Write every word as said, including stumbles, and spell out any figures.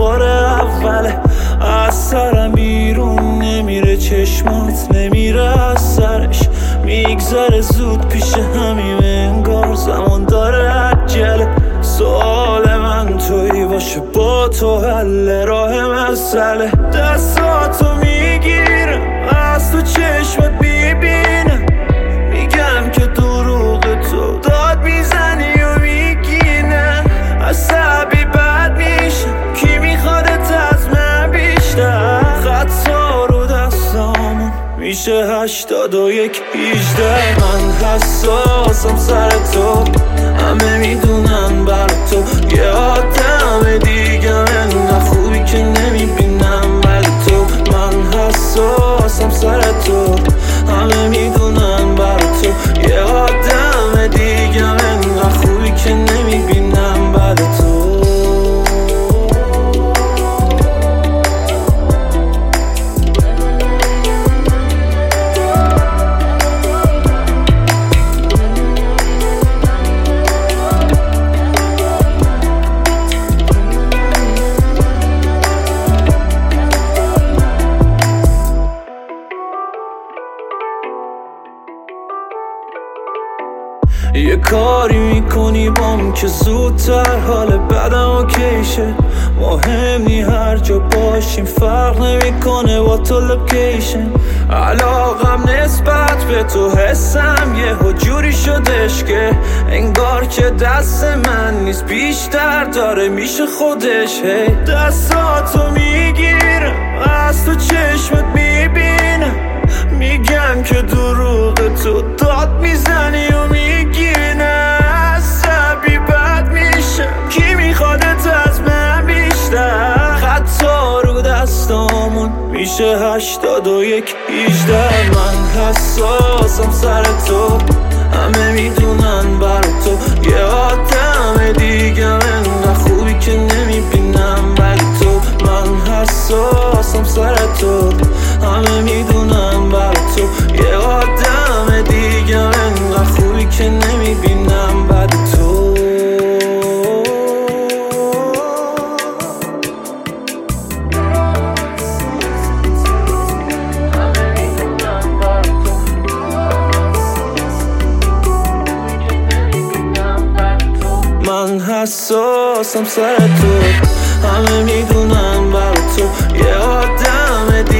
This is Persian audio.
بار اوله. از سرم بیرون نمیره، چشمات نمیره از سرش، میگذره زود پیش همیم، انگار زمان داره عجله. سوال من توی باشه، با تو حل راه مسئله. دستاتو میگیرم، از تو چشمت میبینم، میگم که دروغ تو داد میزنی و میگینم. عصبی بد میشم، کی میخوادت از من بیشتر؟ خطا رو دستامون میشه هشتاد و یک هیجده. من حساسم سر تو، همه میدونن بر تو یه آدم دیگه، انقدر خوبی که نمیبینم ولی تو. من حساسم سر تو، همه میدونن بر تو یه آدم دیگه، انقدر خوبی که نمیبینم بعد تو. یه کاری میکنی بام که زودتر حال بدم اوکیشه. مهم نی هر جا باشیم، فرق نمیکنه با تو لوکیشن. علاقم نسبت به تو حسم یه جوری شدش که انگار که دست من نیست، بیشتر داره میشه خودش. هی دستاتو میگیرم، از تو چشمت میبینم، میگم که دروغ تو داد میزنی و میگینم. عصبی بد میشم، کی میخوادت از من بیشتر؟ خطا رو دستامون میشه هشتاد و یک هیجده. من حساسم سر تو، همه میدونن بر تو یه آدم دیگه، انقدر خوبی که نمیبینم ولی تو. من حساسم سر تو، همه میدونن بر تو یه آدم دیگه، انقدر خوبی که نمیبینم بعد تو. من حساسم سر تو، همه میدونن بر تو یه آدم